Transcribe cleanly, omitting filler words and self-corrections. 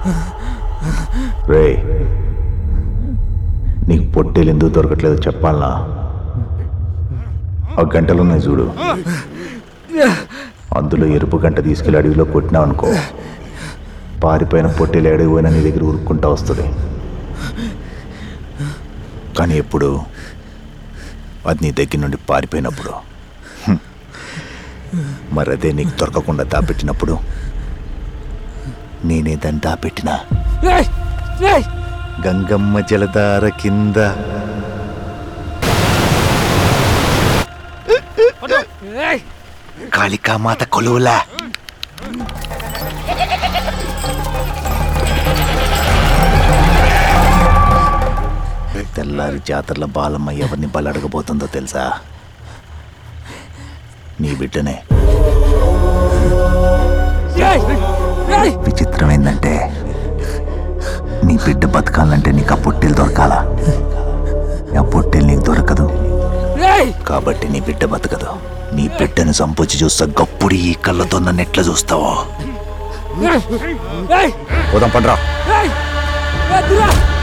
రే, నీకు పొట్టేలు ఎందుకు దొరకట్లేదో చెప్పాలనా? ఆ గంటలున్నాయి చూడు, అందులో ఎరుపు గంట తీసుకెళ్ళి అడవిలో కొట్టినావు అనుకో, పారిపోయిన పొట్టేలు అడవి పోయినా నీ దగ్గర ఉరుక్కుంటా వస్తుంది. కానీ ఎప్పుడు అది నీ దగ్గర నుండి పారిపోయినప్పుడు. మరి అదే నీకు దొరకకుండా దాపెట్టినప్పుడు నేనే దాన్ని దాపెట్టినా. గంగమ్మ జలధార కింద కాళికామాత కొలువులా. తెల్లారి జాతరల బాలమ్మ ఎవరిని బలడగబోతుందో తెలుసా? నీ బిడ్డనే. విచిత్రం ఏంటంటే, నీ బిడ్డ బతకాలంటే నీకు ఆ పొట్టేలు దొరకాలా. ఆ పొట్టేలు నీకు దొరకదు కాబట్టి నీ బిడ్డ బతకదు. నీ బిడ్డను సంపొచ్చి చూస్తా గప్పుడు ఈ కళ్ళతో నన్ను ఎట్లా చూస్తావో. పోదాం పండ్రా.